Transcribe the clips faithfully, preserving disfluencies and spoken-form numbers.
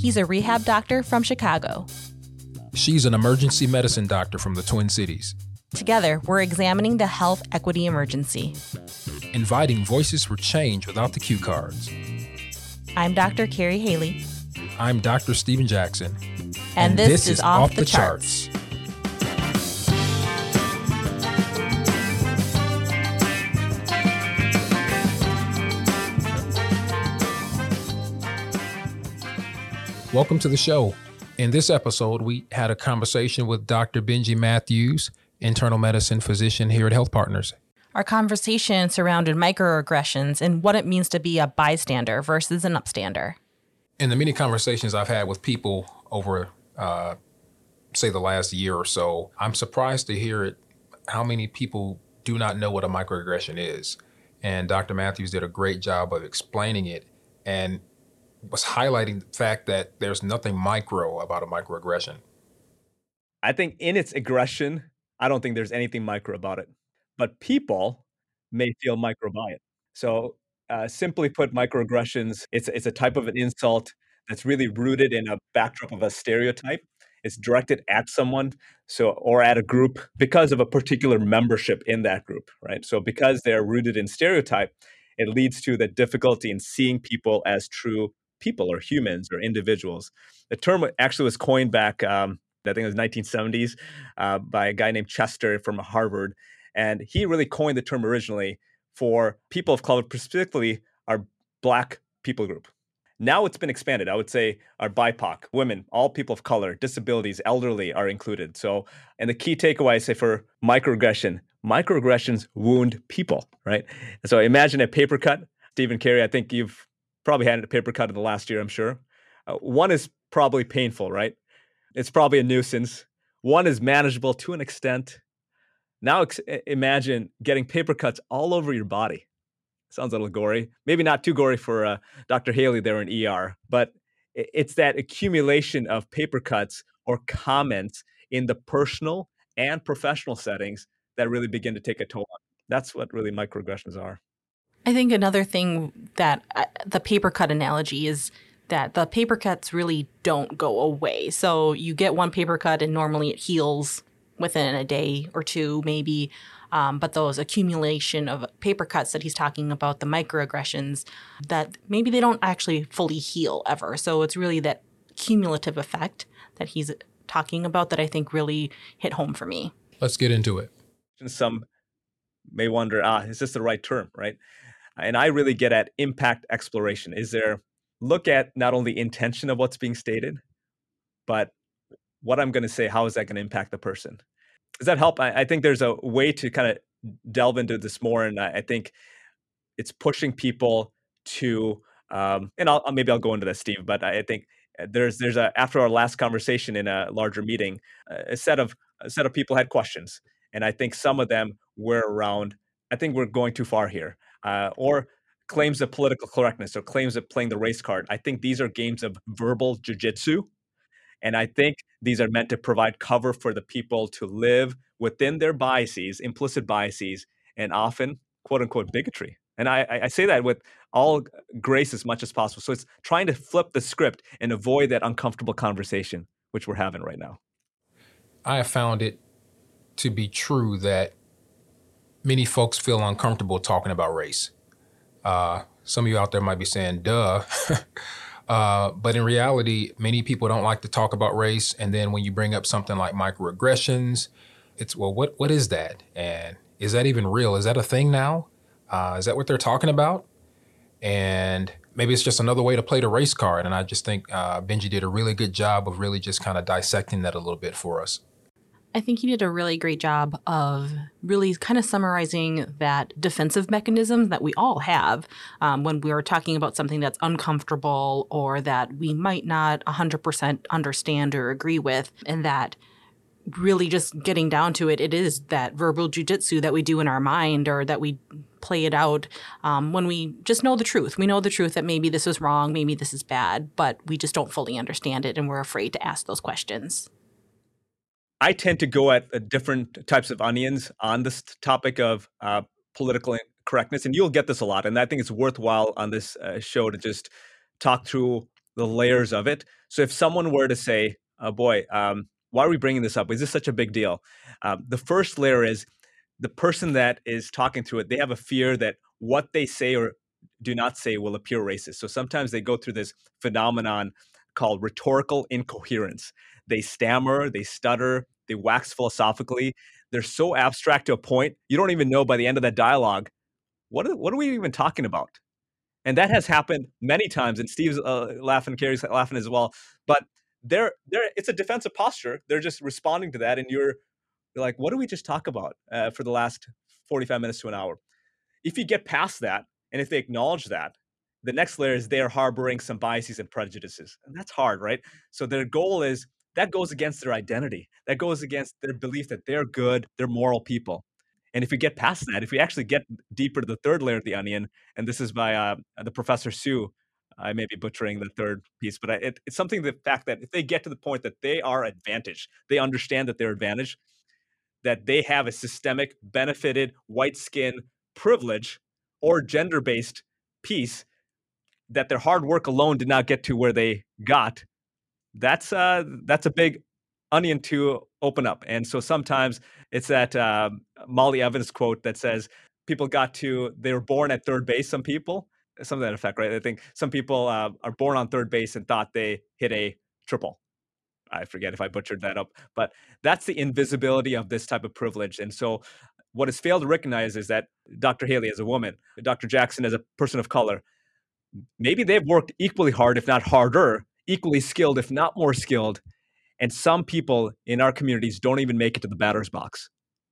He's a rehab doctor from Chicago. She's an emergency medicine doctor from the Twin Cities. Together, we're examining the health equity emergency. Inviting voices for change without the cue cards. I'm Doctor Carrie Haley. I'm Doctor Stephen Jackson. And, and this, this is, is Off, Off the, the Charts. charts. Welcome to the show. In this episode, we had a conversation with Doctor Benji Matthews, internal medicine physician here at Health Partners. Our conversation surrounded microaggressions and what it means to be a bystander versus an upstander. In the many conversations I've had with people over, uh, say, the last year or so, I'm surprised to hear it, how many people do not know what a microaggression is. And Doctor Matthews did a great job of explaining it and was highlighting the fact that there's nothing micro about a microaggression. I think in its aggression, I don't think there's anything micro about it. But people may feel micro by it. So uh, simply put, microaggressions, it's, it's a type of an insult that's really rooted in a backdrop of a stereotype. It's directed at someone so or at a group because of a particular membership in that group, right? So because they're rooted in stereotype, it leads to the difficulty in seeing people as true people or humans or individuals. The term actually was coined back, um, I think it was nineteen seventies, uh, by a guy named Chester from Harvard. And he really coined the term originally for people of color, specifically our Black people group. Now it's been expanded. I would say our B I P O C, women, all people of color, disabilities, elderly are included. So, and the key takeaway I say for microaggression, microaggressions wound people, right? So imagine a paper cut. Stephen Carey, I think you've probably had a paper cut in the last year, I'm sure. Uh, one is probably painful, right? It's probably a nuisance. One is manageable to an extent. Now ex- imagine getting paper cuts all over your body. Sounds a little gory. Maybe not too gory for uh, Doctor Haley there in E R, but it's that accumulation of paper cuts or comments in the personal and professional settings that really begin to take a toll on. That's what really microaggressions are. I think another thing that uh, the paper cut analogy is that the paper cuts really don't go away. So you get one paper cut and normally it heals within a day or two, maybe. Um, but those accumulation of paper cuts that he's talking about, the microaggressions, that maybe they don't actually fully heal ever. So it's really that cumulative effect that he's talking about that I think really hit home for me. Let's get into it. Some may wonder, ah, is this the right term, right? And I really get at impact exploration. Is there, look at not only intention of what's being stated, but what I'm going to say, how is that going to impact the person? Does that help? I, I think there's a way to kind of delve into this more. And I, I think it's pushing people to, um, and I'll, maybe I'll go into that, Steve, but I think there's, there's a, after our last conversation in a larger meeting, a set of, a set of people had questions. And I think some of them were around, I think we're going too far here. Uh, or claims of political correctness or claims of playing the race card. I think these are games of verbal jujitsu. And I think these are meant to provide cover for the people to live within their biases, implicit biases, and often, quote unquote, bigotry. And I, I say that with all grace as much as possible. So it's trying to flip the script and avoid that uncomfortable conversation, which we're having right now. I have found it to be true that many folks feel uncomfortable talking about race. Uh, some of you out there might be saying, duh. uh, but in reality, many people don't like to talk about race. And then when you bring up something like microaggressions, it's, well, what what is that? And is that even real? Is that a thing now? Uh, is that what they're talking about? And maybe it's just another way to play the race card. And I just think uh, Benji did a really good job of really just kind of dissecting that a little bit for us. I think he did a really great job of really kind of summarizing that defensive mechanism that we all have um, when we are talking about something that's uncomfortable or that we might not one hundred percent understand or agree with, and that really just getting down to it, it is that verbal jujitsu that we do in our mind or that we play it out um, when we just know the truth. We know the truth that maybe this is wrong, maybe this is bad, but we just don't fully understand it and we're afraid to ask those questions. I tend to go at uh, different types of onions on this topic of uh, political correctness, and you'll get this a lot. And I think it's worthwhile on this uh, show to just talk through the layers of it. So if someone were to say, oh boy, um, why are we bringing this up? Is this such a big deal? Um, the first layer is the person that is talking through it, they have a fear that what they say or do not say will appear racist. So sometimes they go through this phenomenon called rhetorical incoherence. They stammer, they stutter, they wax philosophically. They're so abstract to a point, you don't even know by the end of that dialogue, what are, what are we even talking about? And that has happened many times, and Steve's uh, laughing, Carrie's laughing as well. But they're, they're, it's a defensive posture. They're just responding to that, and you're, you're like, what did we just talk about uh, for the last forty-five minutes to an hour? If you get past that, and if they acknowledge that, the next layer is they're harboring some biases and prejudices. And that's hard, right? So their goal is, that goes against their identity. That goes against their belief that they're good, they're moral people. And if we get past that, if we actually get deeper to the third layer of the onion, and this is by uh, the Professor Sue, I may be butchering the third piece, but I, it, it's something, the fact that if they get to the point that they are advantaged, they understand that they're advantaged, that they have a systemic, benefited, white skin privilege or gender-based piece that their hard work alone did not get to where they got, that's uh, that's a big onion to open up. And so sometimes it's that uh, Molly Evans quote that says, people got to, they were born at third base, some people, some of that effect, right? I think some people uh, are born on third base and thought they hit a triple. I forget if I butchered that up, but that's the invisibility of this type of privilege. And so what is failed to recognize is that Doctor Haley as a woman, Doctor Jackson as a person of color, maybe they've worked equally hard, if not harder, equally skilled, if not more skilled. And some people in our communities don't even make it to the batter's box,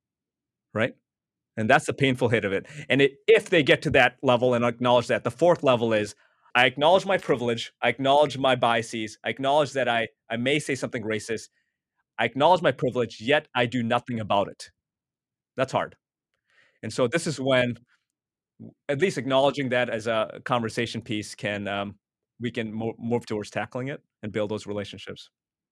right? And that's the painful hit of it. And it, if they get to that level and acknowledge that, the fourth level is, I acknowledge my privilege. I acknowledge my biases. I acknowledge that I, I may say something racist. I acknowledge my privilege, yet I do nothing about it. That's hard. And so this is when at least acknowledging that as a conversation piece can, um, we can mo- move towards tackling it and build those relationships.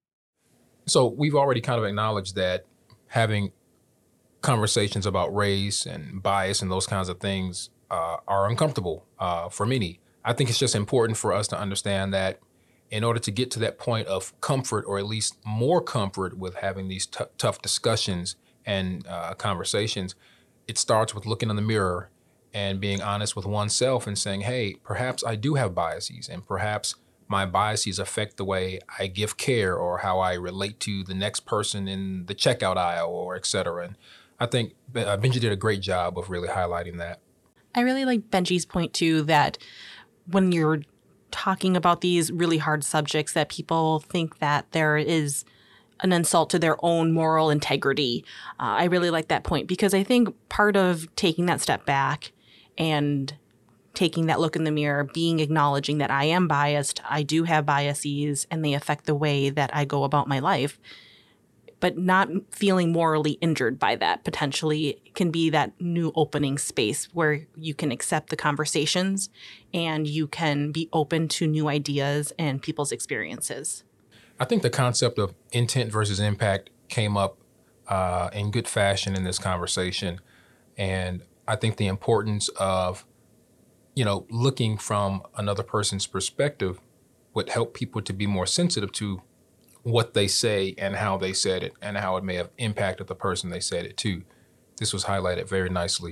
So we've already kind of acknowledged that having conversations about race and bias and those kinds of things uh, are uncomfortable uh, for many. I think it's just important for us to understand that in order to get to that point of comfort, or at least more comfort with having these t- tough discussions and uh, conversations, it starts with looking in the mirror and being honest with oneself and saying, hey, perhaps I do have biases, and perhaps my biases affect the way I give care or how I relate to the next person in the checkout aisle, or et cetera. And I think uh, Benji did a great job of really highlighting that. I really like Benji's point too, that when you're talking about these really hard subjects, that people think that there is an insult to their own moral integrity. Uh, I really like that point, because I think part of taking that step back and taking that look in the mirror, being acknowledging that I am biased, I do have biases, and they affect the way that I go about my life, but not feeling morally injured by that potentially can be that new opening space where you can accept the conversations and you can be open to new ideas and people's experiences. I think the concept of intent versus impact came up uh, in good fashion in this conversation. And I think the importance of, you know, looking from another person's perspective would help people to be more sensitive to what they say and how they said it and how it may have impacted the person they said it to. This was highlighted very nicely.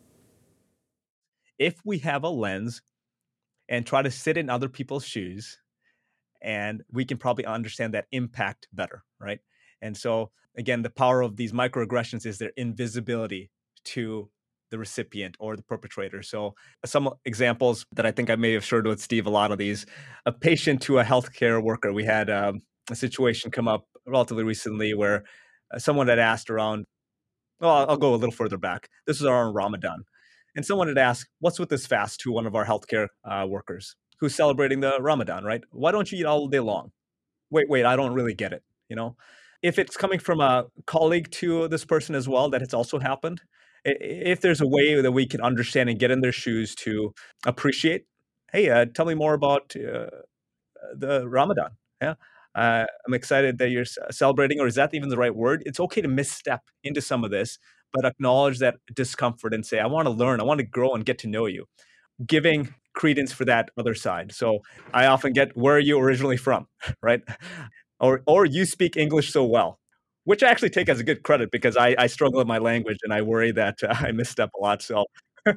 If we have a lens and try to sit in other people's shoes, and we can probably understand that impact better, right? And so again, the power of these microaggressions is their invisibility to the recipient or the perpetrator. So some examples that I think I may have shared with Steve, a lot of these, a patient to a healthcare worker. We had um, a situation come up relatively recently where uh, someone had asked around, well, I'll, I'll go a little further back. This is around Ramadan. And someone had asked, what's with this fast, to one of our healthcare uh, workers who's celebrating the Ramadan, right? Why don't you eat all day long? Wait, wait, I don't really get it, you know? If it's coming from a colleague to this person as well, that it's also happened, if there's a way that we can understand and get in their shoes to appreciate, hey, uh, tell me more about uh, the Ramadan. Yeah, uh, I'm excited that you're celebrating, or is that even the right word? It's okay to misstep into some of this, but acknowledge that discomfort and say, I want to learn, I want to grow and get to know you. Giving credence for that other side. So I often get, where are you originally from, right? Or, or you speak English so well, which I actually take as a good credit because I, I struggle with my language and I worry that uh, I misstep a lot. So,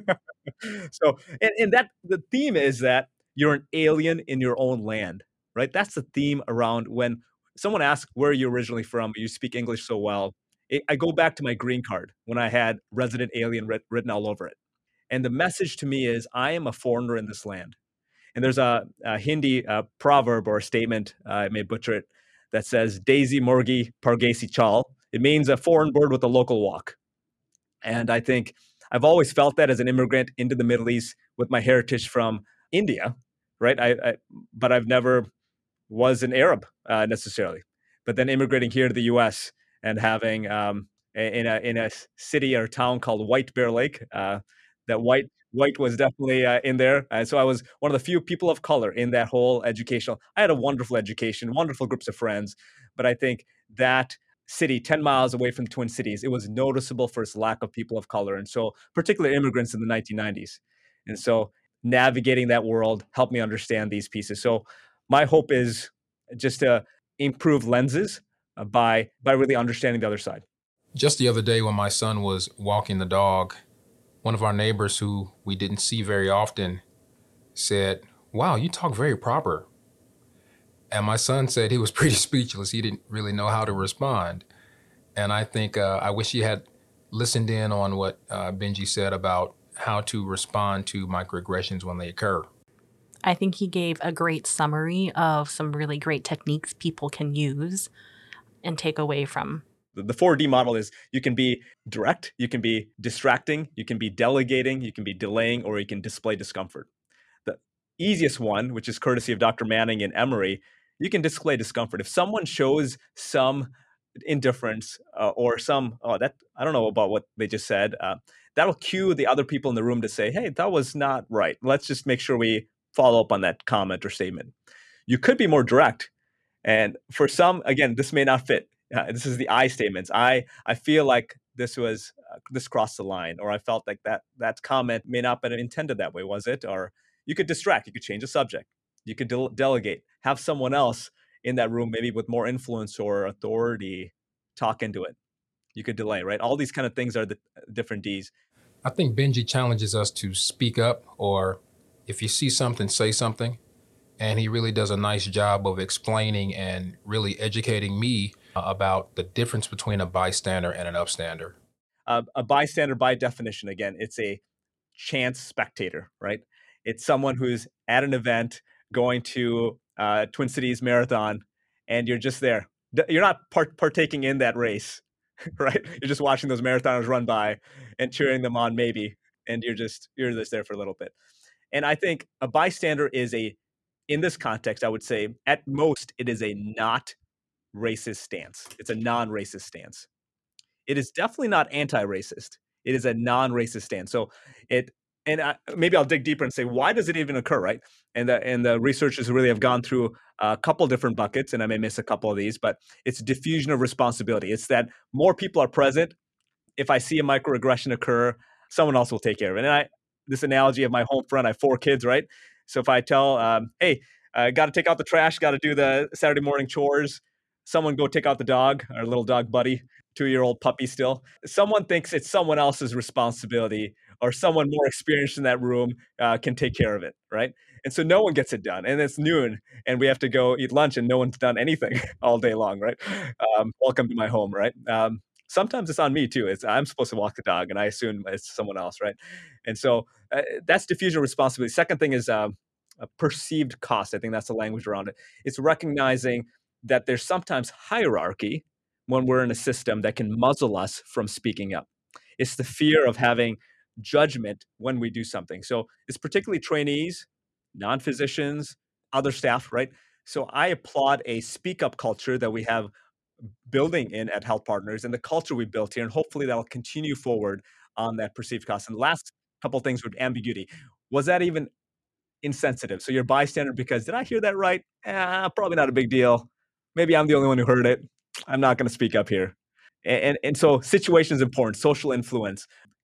so and, and that the theme is that you're an alien in your own land, right? That's the theme around when someone asks, where are you originally from? You speak English so well. It, I go back to my green card when I had resident alien writ, written all over it. And the message to me is, I am a foreigner in this land. And there's a, a Hindi uh, proverb or a statement, uh, I may butcher it, that says, Daisy Murgi Pargesi Chal. It means a foreign bird with a local walk. And I think I've always felt that as an immigrant into the Middle East with my heritage from India, right? I, I but I've never was an Arab uh, necessarily. But then immigrating here to the U S and having um, in a in a city or town called White Bear Lake, uh, that white white was definitely uh, in there. And so I was one of the few people of color in that whole educational. I had a wonderful education, wonderful groups of friends, but I think that city ten miles away from the Twin Cities, it was noticeable for its lack of people of color, and so particularly immigrants in the nineteen nineties. And so navigating that world helped me understand these pieces. So my hope is just to improve lenses uh, by by really understanding the other side. Just the other day when my son was walking the dog, one of our neighbors who we didn't see very often said, wow, you talk very proper. And my son said he was pretty speechless. He didn't really know how to respond. And I think uh, I wish he had listened in on what uh, Benji said about how to respond to microaggressions when they occur. I think he gave a great summary of some really great techniques people can use and take away from. The four D model is you can be direct, you can be distracting, you can be delegating, you can be delaying, or you can display discomfort. The easiest one, which is courtesy of Doctor Manning and Emory, you can display discomfort. If someone shows some indifference uh, or some, oh, that I don't know about what they just said, uh, that'll cue the other people in the room to say, hey, that was not right. Let's just make sure we follow up on that comment or statement. You could be more direct. And for some, again, this may not fit. Uh, this is the I statements. I I feel like this was uh, this crossed the line, or I felt like that that comment may not have been intended that way, was it? Or you could distract. You could change the subject. You could de- delegate. Have someone else in that room, maybe with more influence or authority, talk into it. You could delay, right? All these kind of things are the different Ds. I think Benji challenges us to speak up, or if you see something, say something. And he really does a nice job of explaining and really educating me about the difference between a bystander and an upstander. Uh, a bystander, by definition, again, it's a chance spectator, right? It's someone who's at an event going to uh, Twin Cities Marathon, and you're just there. You're not part- partaking in that race, right? You're just watching those marathoners run by and cheering them on, maybe, and you're just you're just there for a little bit. And I think a bystander is a, in this context, I would say, at most, it is a not racist stance. It's a non-racist stance. It is definitely not anti-racist. It is a non-racist stance. So it, and I, maybe I'll dig deeper and say, why does it even occur, right? And the and the researchers really have gone through a couple different buckets, and I may miss a couple of these, but it's diffusion of responsibility. It's that more people are present. If I see a microaggression occur, someone else will take care of it. And I, this analogy of my home front, I have four kids, right? So if I tell, um, hey, I got to take out the trash, got to do the Saturday morning chores, someone go take out the dog, our little dog buddy, two-year-old puppy still. Someone thinks it's someone else's responsibility, or someone more experienced in that room uh, can take care of it, right? And so no one gets it done. And it's noon, and we have to go eat lunch, and no one's done anything all day long, right? Um, welcome to my home, right? Um, sometimes it's on me too. It's I'm supposed to walk the dog, and I assume it's someone else, right? And so uh, that's diffusion of responsibility. Second thing is um, a perceived cost. I think that's the language around it. It's recognizing that there's sometimes hierarchy when we're in a system that can muzzle us from speaking up. It's the fear of having judgment when we do something. So it's particularly trainees, non-physicians, other staff, right? So I applaud a speak up culture that we have building in at Health Partners and the culture we built here. And hopefully that'll continue forward on that perceived cost. And the last couple of things with ambiguity. Was that even insensitive? So you're bystander because, did I hear that right? Eh, probably not a big deal. Maybe I'm the only one who heard it. I'm not going to speak up here. And, and, and so situation is important, social influence,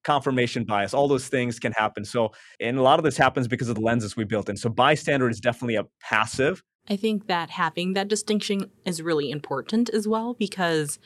confirmation bias, all those things can happen. So, and a lot of this happens because of the lenses we built in. So bystander is definitely a passive. I think that having that distinction is really important as well, because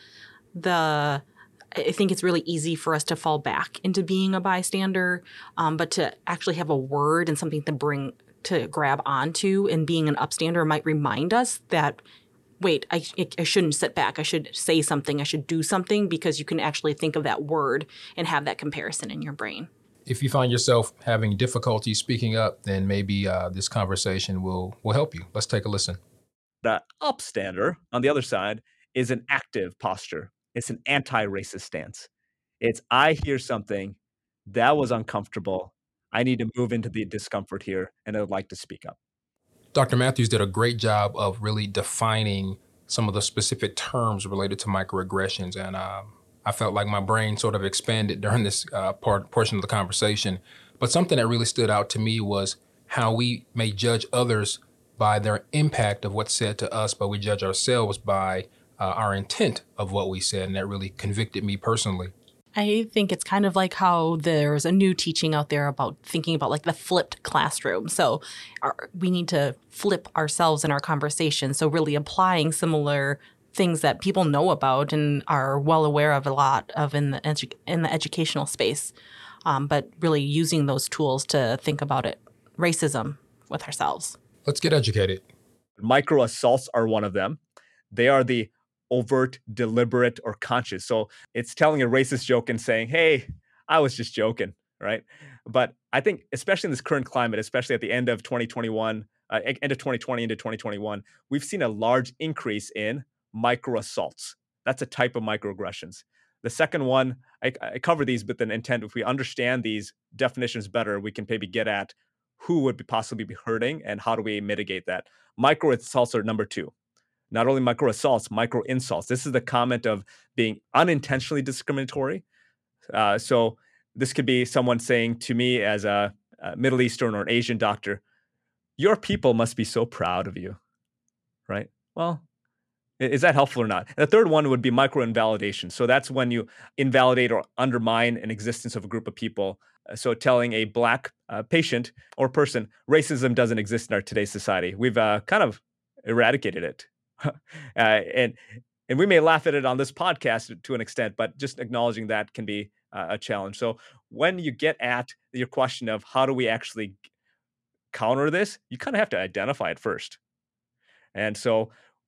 the I think it's really easy for us to fall back into being a bystander, um, but to actually have a word and something to bring to grab onto, and being an upstander might remind us that, wait, I, I shouldn't sit back. I should say something. I should do something, because you can actually think of that word and have that comparison in your brain. If you find yourself having difficulty speaking up, then maybe uh, this conversation will will help you. Let's take a listen. The upstander, on the other side, is an active posture. It's an anti-racist stance. It's, I hear something that was uncomfortable. I need to move into the discomfort here, and I would like to speak up. Doctor Matthews did a great job of really defining some of the specific terms related to microaggressions. And um, I felt like my brain sort of expanded during this uh, part portion of the conversation. But something that really stood out to me was how we may judge others by their impact of what's said to us, but we judge ourselves by uh, our intent of what we said. And that really convicted me personally. I think it's kind of like how there's a new teaching out there about thinking about like the flipped classroom. So our, we need to flip ourselves in our conversation. So really applying similar things that people know about and are well aware of a lot of in the edu- in the educational space, um, but really using those tools to think about it, racism with ourselves. Let's get educated. Micro assaults are one of them. They are the overt, deliberate, or conscious. So it's telling a racist joke and saying, hey, I was just joking, right? But I think, especially in this current climate, especially at the end of twenty twenty-one, uh, end of twenty twenty into twenty twenty-one, we've seen a large increase in micro assaults. That's a type of microaggressions. The second one, I, I cover these with an intent. If we understand these definitions better, we can maybe get at who would be possibly be hurting and how do we mitigate that. Micro assaults are number two. Not only micro assaults, micro insults. This is the comment of being unintentionally discriminatory. Uh, so this could be someone saying to me as a, a Middle Eastern or an Asian doctor, your people must be so proud of you, right? Well, is that helpful or not? And the third one would be micro invalidation. So that's when you invalidate or undermine an existence of a group of people. So telling a Black uh, patient or person, racism doesn't exist in our today's society. We've uh, kind of eradicated it. uh, and and we may laugh at it on this podcast to an extent, but just acknowledging that can be uh, a challenge. So when you get at your question of how do we actually counter this, you kind of have to identify it first. And so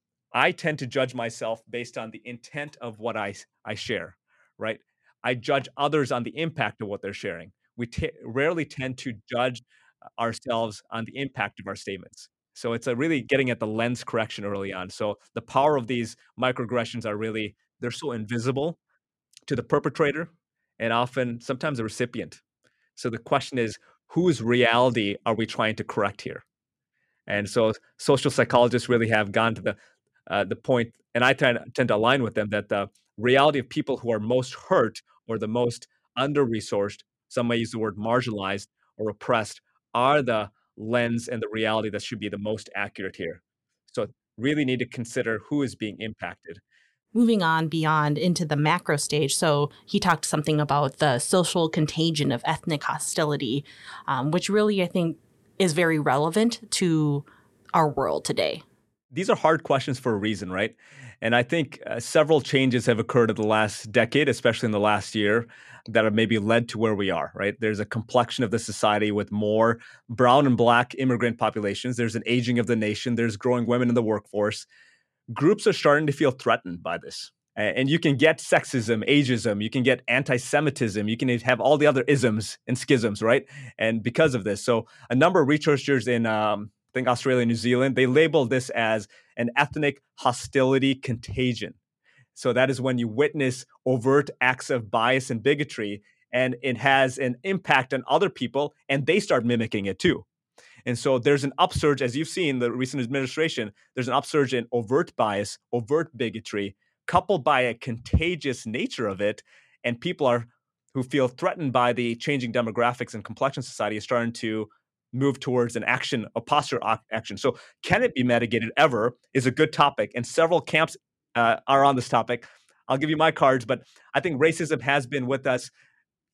I tend to judge myself based on the intent of what I, I share, right? I judge others on the impact of what they're sharing. We t- rarely tend to judge ourselves on the impact of our statements. So it's a really getting at the lens correction early on. So the power of these microaggressions are really, they're so invisible to the perpetrator and often sometimes the recipient. So the question is, whose reality are we trying to correct here? And so social psychologists really have gone to the uh, the point, and I tend, tend to align with them, that the reality of people who are most hurt or the most under-resourced, some may use the word marginalized or oppressed, are the lens and the reality that should be the most accurate here. So really need to consider who is being impacted. Moving on beyond into the macro stage, so he talked something about the social contagion of ethnic hostility, um, which really I think is very relevant to our world today. These are hard questions for a reason, right? And I think uh, several changes have occurred in the last decade, especially in the last year, that have maybe led to where we are, right? There's a complexion of the society with more brown and Black immigrant populations. There's an aging of the nation. There's growing women in the workforce. Groups are starting to feel threatened by this. And you can get sexism, ageism, you can get anti-Semitism, you can have all the other isms and schisms, right? And because of this, so a number of researchers in, um, I think Australia and New Zealand, they label this as an ethnic hostility contagion. So that is when you witness overt acts of bias and bigotry, and it has an impact on other people, and they start mimicking it too. And so there's an upsurge, as you've seen the recent administration, there's an upsurge in overt bias, overt bigotry, coupled by a contagious nature of it. And people are who feel threatened by the changing demographics and complexion society is starting to move towards an action, a posture action. So can it be mitigated ever is a good topic. And several camps uh, are on this topic. I'll give you my cards, but I think racism has been with us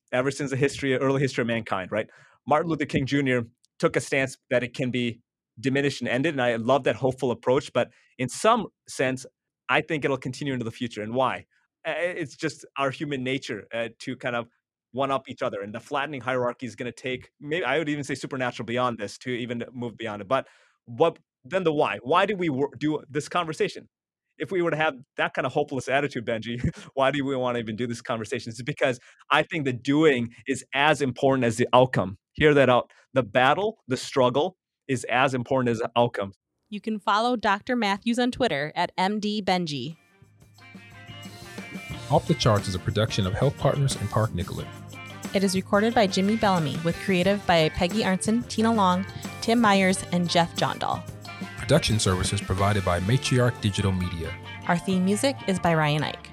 ever since the history, early history of mankind, right? Martin Luther King Junior took a stance that it can be diminished and ended, and I love that hopeful approach. But in some sense, I think it'll continue into the future. And why? Uh, It's just our human nature uh, to kind of one up each other, and the flattening hierarchy is going to take. Maybe I would even say supernatural beyond this to even move beyond it. But what then the why? Why do we wor- do this conversation? If we were to have that kind of hopeless attitude, Benji, why do we want to even do this conversation? It's because I think the doing is as important as the outcome. Hear that out. The battle, the struggle is as important as the outcome. You can follow Doctor Matthews on Twitter at M D Benji. Off the Charts is a production of Health Partners and Park Nicollet. It is recorded by Jimmy Bellamy with creative by Peggy Arnson, Tina Long, Tim Myers, and Jeff Jondal. Production services provided by Matriarch Digital Media. Our theme music is by Ryan Ike.